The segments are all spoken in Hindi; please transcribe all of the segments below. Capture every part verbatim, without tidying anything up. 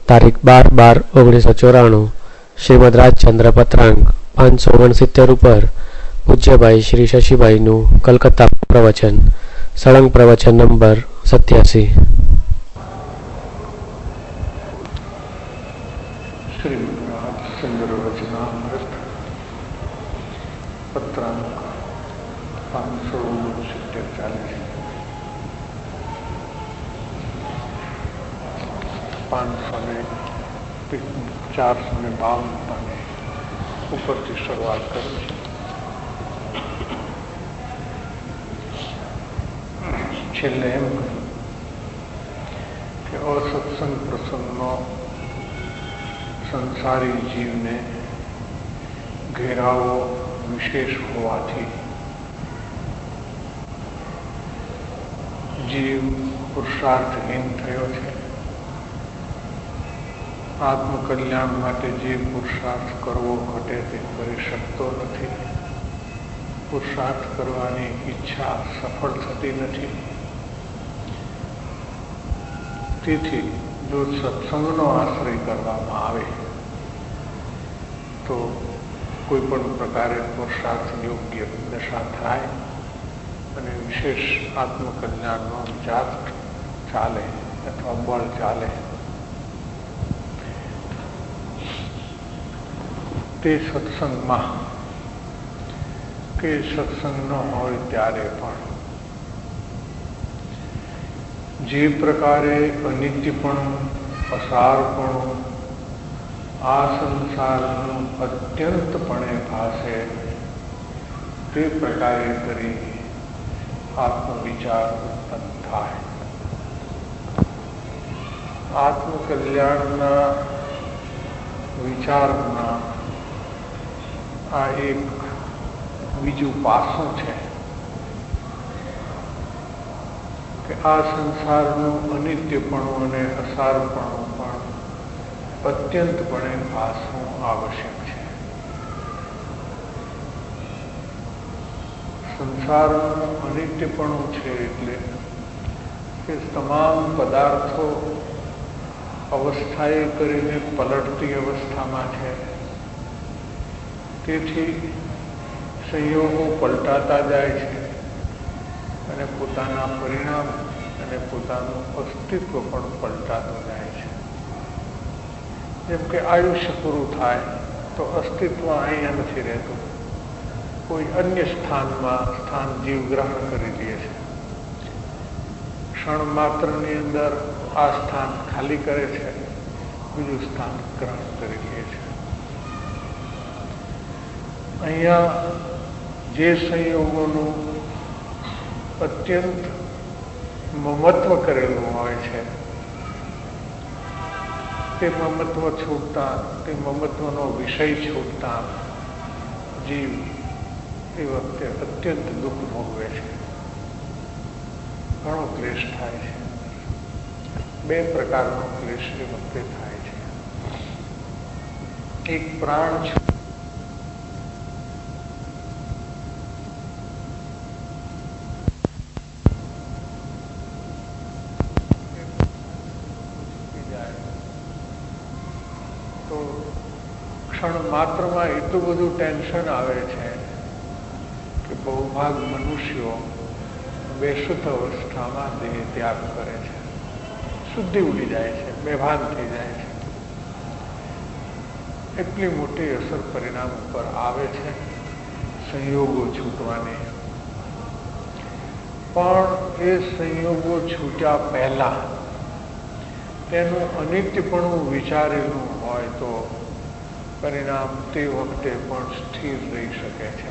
તારીખ બાર બાર ઓગણીસો ચોરાણું શ્રીમદ રાજચંદ્ર પત્રાંક પાંચસો ઓગણસિત્તેર ઉપર પૂજ્યભાઈ શ્રી શશીભાઈનું કલકત્તા પ્રવચન સળંગ પ્રવચન નંબર સત્યાસી. શ્રીમદ રાજચંદ્ર વચનામૃત પત્રાંક પાંચસો ઓગણસિત્તેર ચાલીસ પાંચસો ને ચારસો ને બાવન પાને ઉપરથી શરૂઆત કરું છું. છેલ્લે એમ કહ્યું કે અસત્સંગ પ્રસંગનો સંસારી જીવને ઘેરાવો વિશેષ હોવાથી જીવ પુરુષાર્થહીન થયો છે. આત્મકલ્યાણ માટે જે પુરુષાર્થ કરવો ઘટે તે કરી શકતો નથી. પુરુષાર્થ કરવાની ઈચ્છા સફળ થતી નથી. તેથી જો સત્સંગનો આશ્રય કરવામાં આવે તો કોઈ પણ પ્રકારે પુરુષાર્થ યોગ્ય દશા થાય અને વિશેષ આત્મકલ્યાણનો વિચાર ચાલે અથવા બળ ચાલે. તે સત્સંગમાં કે સત્સંગ ન હોય ત્યારે પણ જે પ્રકારે અનિત્યપણું, અસારપણું આ સંસારનું અત્યંતપણે ભાસે તે પ્રકારે કરી આત્મવિચાર ઉત્પન્ન થાય. આત્મકલ્યાણના વિચારના આ એક બીજું પાસું છે કે આ સંસારનું અનિત્યપણું અને અસારપણું પણ અત્યંતપણે ભાસવું આવશ્યક છે. સંસારનું અનિત્યપણું છે એટલે કે તમામ પદાર્થો અવસ્થાએ કરીને પલટતી અવસ્થામાં છે. તેથી સંયોગો પલટાતા જાય છે અને પોતાના પરિણામ અને પોતાનું અસ્તિત્વ પણ પલટાતું જાય છે. જેમ કે આયુષ્ય પૂરું થાય તો અસ્તિત્વ અહીંયા નથી રહેતું, કોઈ અન્ય સ્થાનમાં સ્થાન જીવ ગ્રહણ કરી લે છે. ક્ષણ માત્રની અંદર આ સ્થાન ખાલી કરે છે, બીજું સ્થાન ગ્રહણ કરી લે છે. અહીંયા જે સંયોગોનું અત્યંત મમત્વ કરેલું હોય છે તે મમત્વ છૂટતા, તે મમત્વનો વિષય છૂટતા જીવ એ વખતે અત્યંત દુઃખ ભોગવે છે, ઘણો ક્લેશ થાય છે. બે પ્રકારનો ક્લેશ એ વખતે થાય છે. એક પ્રાણ છે તો ક્ષણ માત્રમાં એટલું બધું ટેન્શન આવે છે કે બહુભાગ મનુષ્યો બેશુદ્ધ અવસ્થામાં દેહ ત્યાગ કરે છે, શુદ્ધિ ઉડી જાય છે, બેભાન થઈ જાય છે. એટલી મોટી અસર પરિણામ ઉપર આવે છે સંયોગો છૂટવાની. પણ એ સંયોગો છૂટ્યા પહેલા તેનું અનિત્યપણું વિચારેલું હોય તો પરિણામ તે વખતે પણ સ્થિર રહી શકે છે.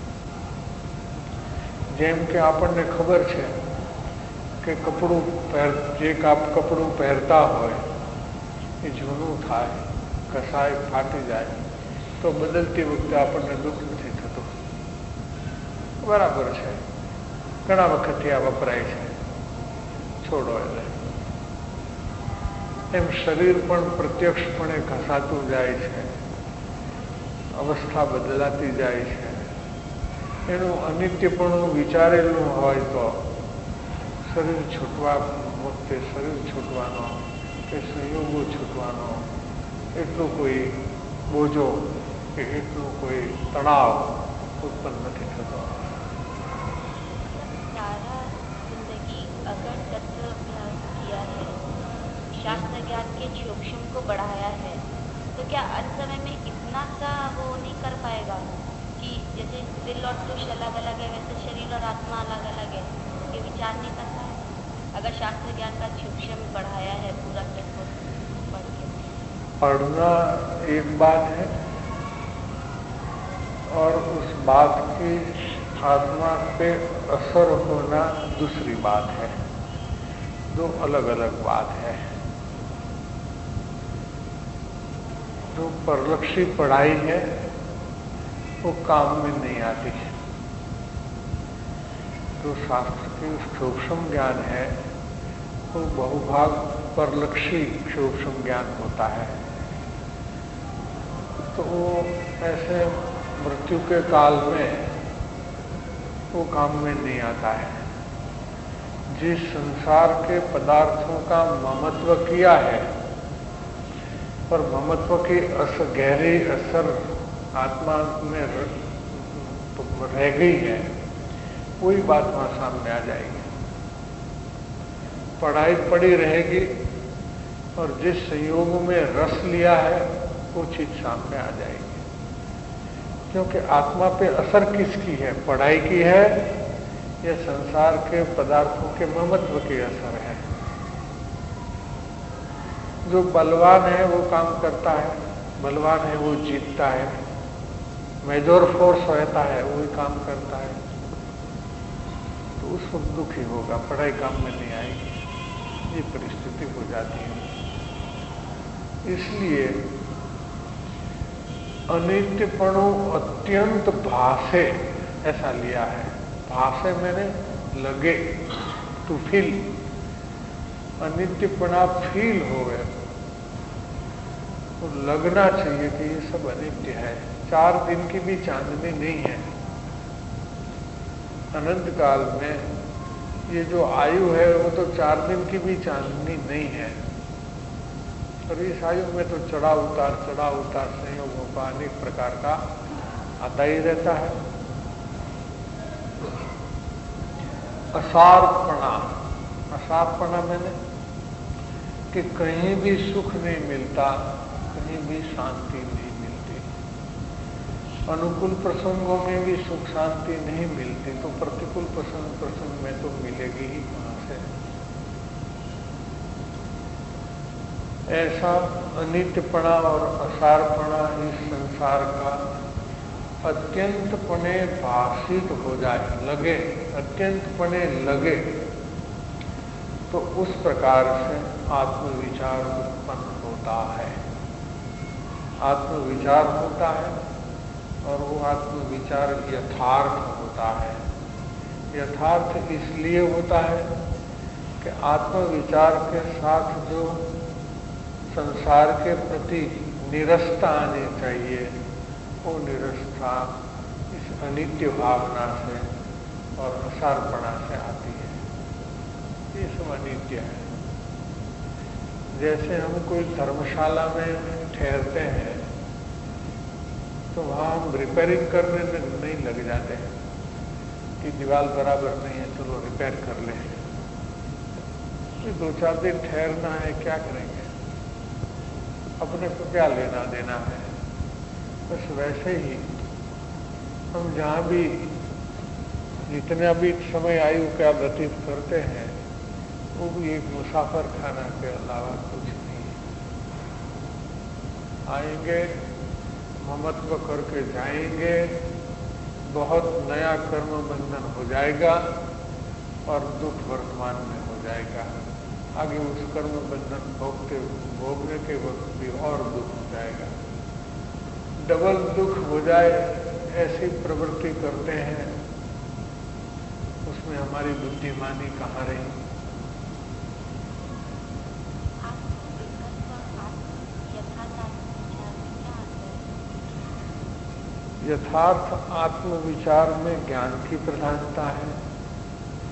જેમ કે આપણને ખબર છે કે કપડું પહેર જે કાપ કપડું પહેરતા હોય એ જૂનું થાય, કસાય, ફાટી જાય તો બદલતી વખતે આપણને દુઃખ નથી થતું. બરાબર છે, ઘણા વખતથી આ વપરાય છે, છોડો. એટલે એમ શરીર પણ પ્રત્યક્ષપણે ઘસાતું જાય છે, અવસ્થા બદલાતી જાય છે. એનું અનિત્યપણું વિચારેલું હોય તો શરીર છૂટવા વખતે શરીર છૂટવાનો કે સંયોગો છૂટવા વિદ્વાનો એટલું કોઈ બોજો કે એટલું કોઈ તણાવ उत्पन्न નથી થતો। सारा जिंदगी अगर तत्व अभ्यास किया है, शास्त्र ज्ञान के सूक्ष्म को बढ़ाया है, तो क्या अंत समय में इतना सा वो नहीं कर पाएगा कि जैसे दिल और तुष अलग अलग है वैसे शरीर और आत्मा अलग अलग है, ये विचार नहीं करता है? अगर शास्त्र ज्ञान का सूक्ष्म बढ़ाया है पूरा तत्व पढ़ के, पढ़ना एक बात है और उस बात की आत्मा पे असर होना दूसरी बात है। दो अलग अलग बात है। जो परलक्षी पढ़ाई है वो काम में नहीं आती है। जो शास्त्र की सूक्ष्म ज्ञान है वो बहुभाग परलक्षी सूक्ष्म ज्ञान होता है। तो वो ऐसे मृत्यु के काल में वो काम में नहीं आता है। जिस संसार के पदार्थों का ममत्व किया है पर ममत्व की अस गहरी असर आत्मा में रह गई है, वही बात वहां सामने आ जाएगी। पढ़ाई पड़ी रहेगी और जिस संयोग में रस लिया है वो चीज सामने आ जाएगी। क्योंकि आत्मा पे असर किसकी है, पढ़ाई की है या संसार के पदार्थों के ममत्व की असर है। जो बलवान है वो काम करता है, बलवान है वो जीतता है, मेजर फोर्स रहता है वही काम करता है, तो उस वक्त दुखी होगा, पढ़ाई काम में नहीं आएगी। ये परिस्थिति हो जाती है। इसलिए अनित्यपणु अत्यंत भासे ऐसा लिया है। भासे मैंने लगे, टू फील, अनित्यपणा फील हो गया तो लगना चाहिए कि ये सब अनित्य है। चार दिन की भी चांदनी नहीं है। अनंत काल में ये जो आयु है वो तो चार दिन की भी चांदनी नहीं है। और इस आयु में तो चढ़ा उतार चढ़ा उतार संयोगों का अनेक प्रकार का आता ही रहता है। असारपणा, असारपणा मैंने कि कहीं भी सुख नहीं मिलता, कहीं भी शांति नहीं मिलती, अनुकूल प्रसंगों में भी सुख शांति नहीं मिलती, तो प्रतिकूल प्रसंग प्रसंग में तो मिलेगी ही कहां से। ऐसा अनित्यपणा और असारपणा इस संसार का अत्यंतपणे भाषित हो जाए, लगे, अत्यंतपणे लगे, तो उस प्रकार से आत्मविचार उत्पन्न होता है। आत्मविचार होता है और वो आत्मविचार यथार्थ होता है। यथार्थ इसलिए होता है कि आत्मविचार के साथ जो संसार के प्रति निरस्ता आनी चाहिए, वो निरस्ता इस अनित्य भावना से और असारपणा से आती है। ये सब अनित्य है। जैसे हम कोई धर्मशाला में ठहरते हैं तो वहां हम रिपेयरिंग करने में नहीं लग जाते हैं कि दीवार बराबर नहीं है, चलो रिपेयर कर लें। तो दो चार दिन ठहरना है, क्या करेंगे, अपने को क्या लेना देना है। बस वैसे ही हम जहां भी जितना भी समय आयु का व्यतीत करते हैं वो भी एक मुसाफर खाना के अलावा कुछ नहीं। आएंगे, ममत्व करके जाएंगे, बहुत नया कर्म बंधन हो जाएगा और दुख वर्तमान में हो जाएगा। आगे उस कर्म बंधन भोगते भोगने के वक्त भी और दुख हो जाएगा। डबल दुख हो जाए ऐसी प्रवृत्ति करते हैं, उसमें हमारी बुद्धिमानी कहाँ रही। यथार्थ आत्मविचार में ज्ञान की प्रधानता है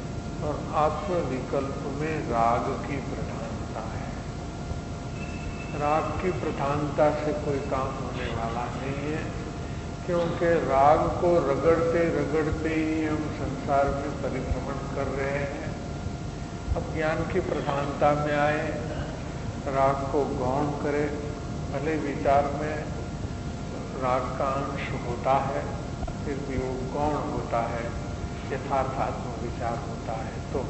और आत्मविकल्प में राग की प्रधानता है। राग की प्रधानता से कोई काम होने वाला नहीं है, क्योंकि राग को रगड़ते रगड़ते ही हम संसार में परिभ्रमण कर रहे हैं। अब ज्ञान की प्रधानता में आए, राग को गौण करे, भले विचार में राग का अंश होता है, फिर भी वो गौण होता है, यथार्थात्मक विचार होता है। तो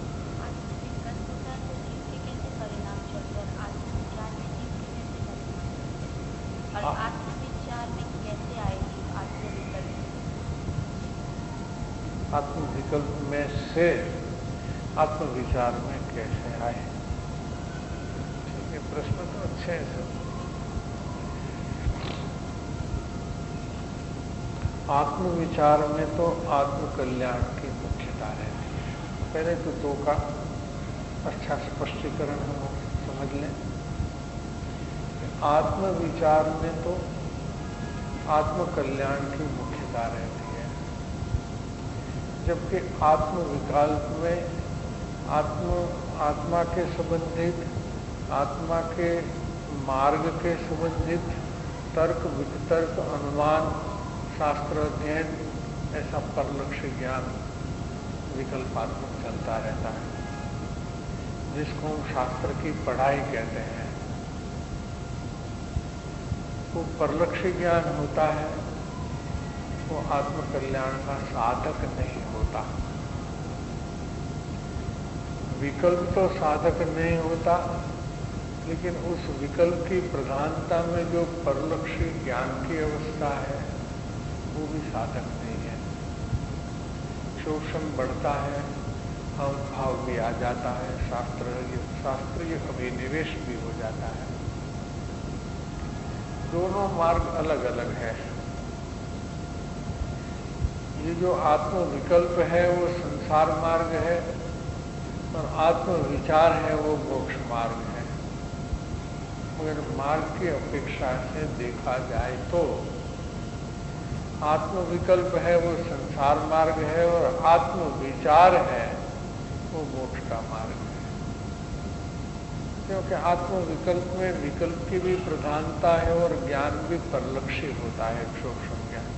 आत्मविचार में कैसे आएगी आत्मविकल्प? आत्मविकल्प में से आत्मविचार में कैसे आए? ठीक है, प्रश्न तो अच्छे हैं सब। आत्मविचार में तो आत्मकल्याण की मुख्यता रहती है। पहले तो दो का अच्छा स्पष्टीकरण हम समझ लें। आत्मविचार में तो आत्मकल्याण की मुख्यता रहती है, जबकि आत्मविकल्प में आत्म आत्मा के संबंधित, आत्मा के मार्ग के संबंधित तर्क वितर्क अनुमान शास्त्र अध्ययन ऐसा परलक्ष्य ज्ञान विकल्पात्मक चलता रहता है, जिसको हम शास्त्र की पढ़ाई कहते हैं। वो परलक्ष्य ज्ञान होता है, वो आत्मकल्याण का साधक नहीं होता। विकल्प तो साधक नहीं होता, लेकिन उस विकल्प की प्रधानता में जो परलक्ष्य ज्ञान की अवस्था है वो भी साधक नहीं है। शोषण बढ़ता है, हम भाव भी आ जाता है, शास्त्रीय शास्त्रीय अभिनिवेश भी हो जाता है। दोनों मार्ग अलग अलग है। ये जो आत्मविकल्प है वो संसार मार्ग है, और आत्मविचार है वो मोक्ष मार्ग है। मगर मार्ग की अपेक्षा से देखा जाए तो आत्मविकल्प है वो संसार मार्ग है, और आत्मविचार है वो मोक्ष का मार्ग है। क्योंकि आत्मविकल्प में विकल्प की भी प्रधानता है और ज्ञान भी परलक्ष्य होता है, सूक्ष्म ज्ञान।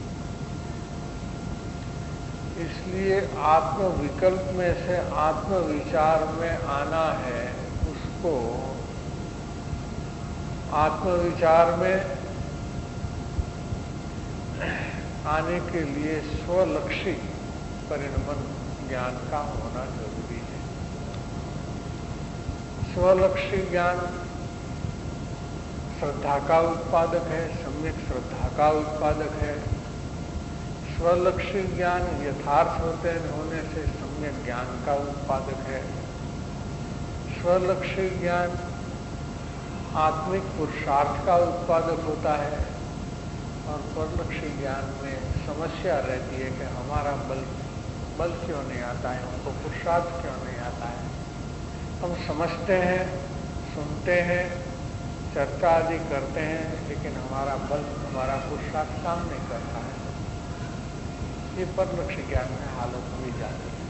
इसलिए आत्मविकल्प में से आत्मविचार में आना है, उसको आत्मविचार में आने के लिए स्वलक्षी परिणमन ज्ञान का होना जरूरी है। स्वलक्षी ज्ञान श्रद्धा का उत्पादक है, सम्यक श्रद्धा का उत्पादक है। स्वलक्षी ज्ञान यथार्थ होते होने से सम्यक ज्ञान का उत्पादक है। स्वलक्षी ज्ञान आत्मिक पुरुषार्थ का उत्पादक होता है, और परलक्ष्य ज्ञान में समस्या रहती है कि हमारा बल बल क्यों नहीं आता है, हमको पुरुषार्थ क्यों नहीं आता है। हम समझते हैं, सुनते हैं, चर्चा आदि करते हैं, लेकिन हमारा बल, हमारा पुरुषार्थ काम नहीं करता है। ये परलक्ष्य ज्ञान में हालत हुई जाती है।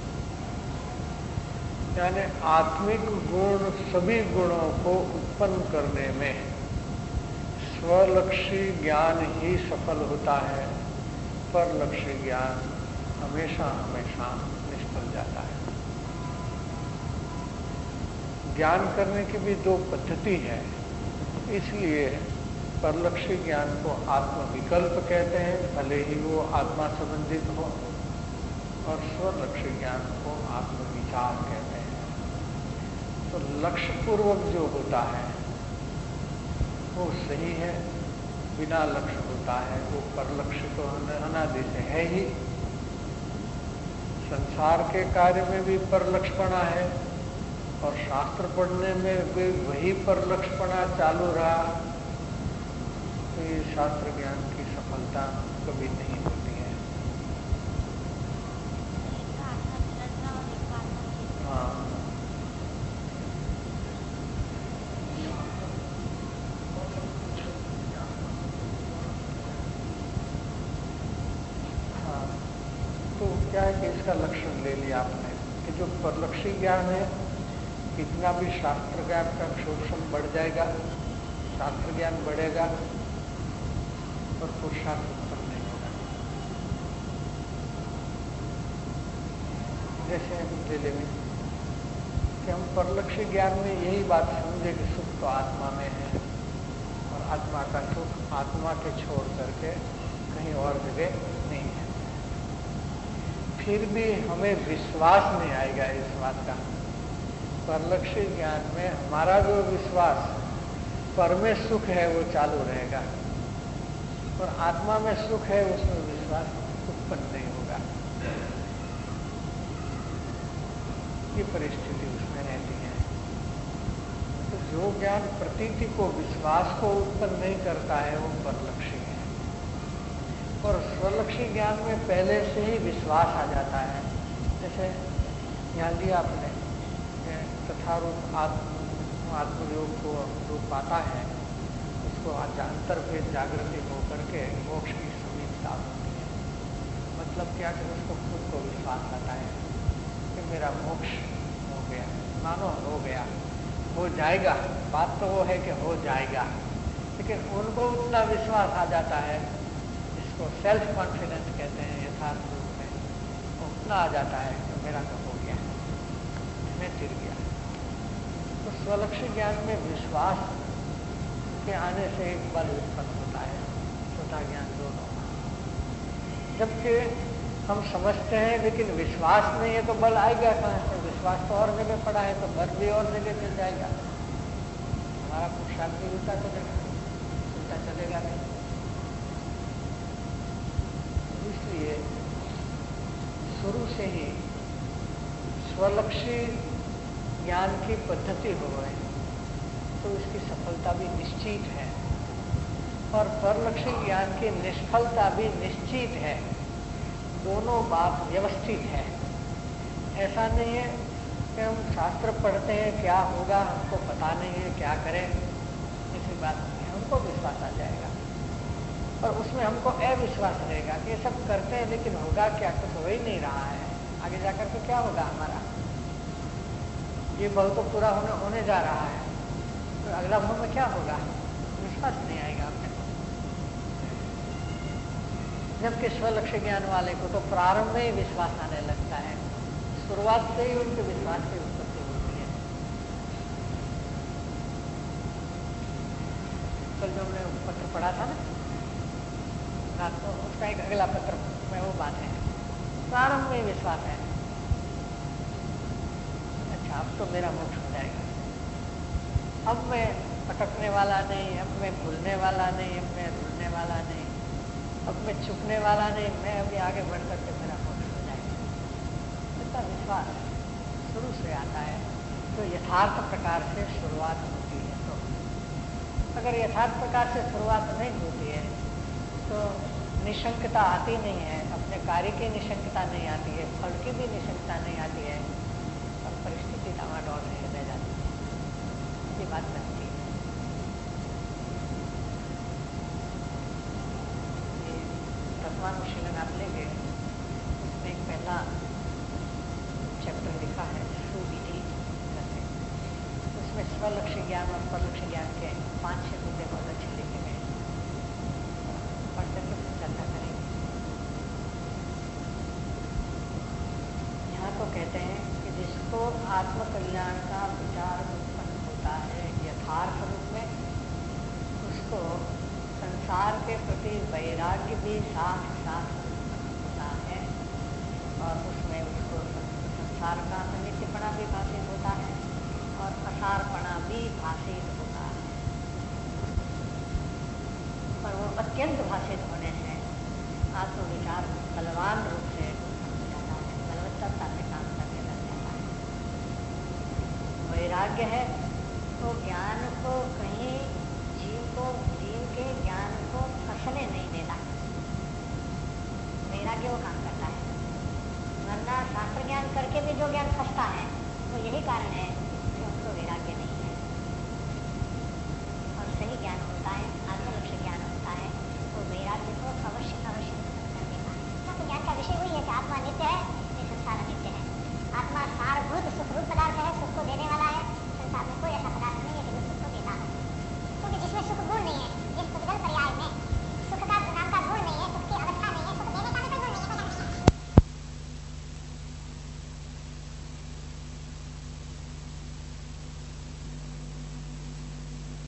यानी आत्मिक गुण सभी गुणों को उत्पन्न करने में स्वलक्षी ज्ञान ही सफल होता है, परलक्ष्य ज्ञान हमेशा हमेशा निष्फल जाता है। ज्ञान करने की भी दो पद्धति है, इसलिए परलक्ष्य ज्ञान को आत्मविकल्प कहते हैं, भले ही वो आत्मा संबंधित हो, और स्वलक्ष्य ज्ञान को आत्मविचार कहते हैं। तो लक्ष्य पूर्वक जो होता है वो सही है, बिना लक्ष्य होता है वो परलक्ष्य तो अनादि से है ही। संसार के कार्य में भी परलक्ष्यपणा है, और शास्त्र पढ़ने में भी वही परलक्ष्यपणा चालू रहा, तो ये शास्त्र ज्ञान की सफलता कभी नहीं होती है। हाँ, क्या है कि इसका लक्षण ले लिया आपने कि जो परलक्ष्य ज्ञान है, कितना भी शास्त्र ज्ञान का शोषण बढ़ जाएगा, शास्त्र ज्ञान बढ़ेगा और पुरुषार्थ उत्पन्न नहीं होगा। जैसे ले लेंगे कि हम परलक्ष्य ज्ञान में यही बात समझे कि सुख तो आत्मा में है और आत्मा का सुख आत्मा के छोड़ करके कहीं और जगह नहीं है, फिर भी हमें विश्वास नहीं आएगा इस बात का। परलक्ष्य ज्ञान में हमारा जो विश्वास पर में सुख है वो चालू रहेगा और आत्मा में सुख है उसमें विश्वास उत्पन्न नहीं होगा। ये परिस्थिति उसमें रहती है। तो जो ज्ञान प्रतीति को विश्वास को उत्पन्न नहीं करता है वो परलक्ष्य है और स्वलक्ष्य ज्ञान में पहले से ही विश्वास आ जाता है। जैसे यहाँ लिया आपने तथारूप आत्म आत्मयोग को जो पाता है उसको अंतर्भेद जागृति होकर के मोक्ष की समीपता होती है। मतलब क्या कि उसको खुद को विश्वास आता है कि मेरा मोक्ष हो गया, मानो हो गया, हो जाएगा। बात तो वो है कि हो जाएगा, लेकिन उनको उतना विश्वास आ जाता है, जिसको सेल्फ कॉन्फिडेंस कहते हैं यथार्थ रूप में, उतना आ जाता है कि मेरा तो हो गया, मैं तिर गया। तो स्वलक्ष्य ज्ञान में विश्वास के आने से एक बल उत्पन्न होता है, स्वतः ज्ञान दोनों। जबकि हम समझते हैं लेकिन विश्वास नहीं है तो बल आएगा कहाँ से? विश्वास तो और जगह पड़ा है तो बल भी और जगह मिल जाएगा। हमारा पुरुषार्थ भी उल्टा चलेगा, उल्टा चलेगा नहीं। इसलिए शुरू से ही स्वलक्ष्य ज्ञान की पद्धति हो गए तो इसकी सफलता भी निश्चित है और परलक्ष्य ज्ञान की निष्फलता भी निश्चित है। दोनों बात व्यवस्थित है। ऐसा नहीं है कि हम शास्त्र पढ़ते हैं क्या होगा हमको पता नहीं है क्या करें, ऐसी बात नहीं है। हमको विश्वास आ जाएगा और उसमें हमको अविश्वास रहेगा कि ये सब करते हैं लेकिन होगा क्या, कुछ हो ही नहीं रहा है, आगे जाकर के क्या होगा हमारा, ये बल तो पूरा होने होने जा रहा है तो अगला भाव में क्या होगा, विश्वास नहीं आएगा अपने को। जबकि स्वलक्ष्य ज्ञान वाले को तो प्रारंभ में ही विश्वास आने लगता है, शुरुआत से ही उनके विश्वास की उत्पत्ति होती है। कल जो हमने पत्र पढ़ा था ना रात को, उसका एक अगला पत्र में वो बात है, प्रारंभ में विश्वास है, अच्छा अब तो मेरा मोक्ष हो जाएगा, अब मैं भटकने वाला नहीं, अब मैं भूलने वाला नहीं, अब मैं भूलने वाला नहीं, अब मैं चुकने वाला नहीं, मैं अभी आगे बढ़ करके मेरा मोक्ष हो जाएगा। इसका विश्वास शुरू से आता है तो यथार्थ प्रकार से शुरुआत होती है। तो अगर यथार्थ प्रकार से शुरुआत नहीं होती है तो निशंकता आती नहीं है, अपने कार्य की निशंकता नहीं आती है, फल की भी निशंकता नहीं आती है और परिस्थिति डामाडोल नहीं रह जाती है। ये बात बनती है। ये तत्वानुशीलन आप लेंगे, उसमें एक पहला चैप्टर लिखा है सुविधि करके, उसमें स्वलक्ष्य ज्ञान और परलक्ष्य ज्ञान के पांच छह मुद्दे बहुत अच्छे लिखे गए, पढ़ करके चर्चा करेंगे। यहाँ तो कहते हैं कि जिसको आत्मकल्याण का विचार उत्पन्न होता है यथार्थ रूप में, उसको संसार के प्रति वैराग्य भी साथ साथ उत्पन्न होता है और उसमें उसको संसार का अनित्यपना भी भाषित होता है और असारपना भी भाषित होता है। पर वो अत्यंत भाषित होने से आत्मविचार बलवान रूप से उत्पन्न हो जाता है, बलवत्ता से काम करने लग जाता है। वैराग्य है तो ज्ञान को कहीं जीव को जीव के ज्ञान को फंसने नहीं देता, वैराग्य वो काम करता है। वरना शास्त्र ज्ञान करके भी जो ज्ञान फंसता है तो यही कारण है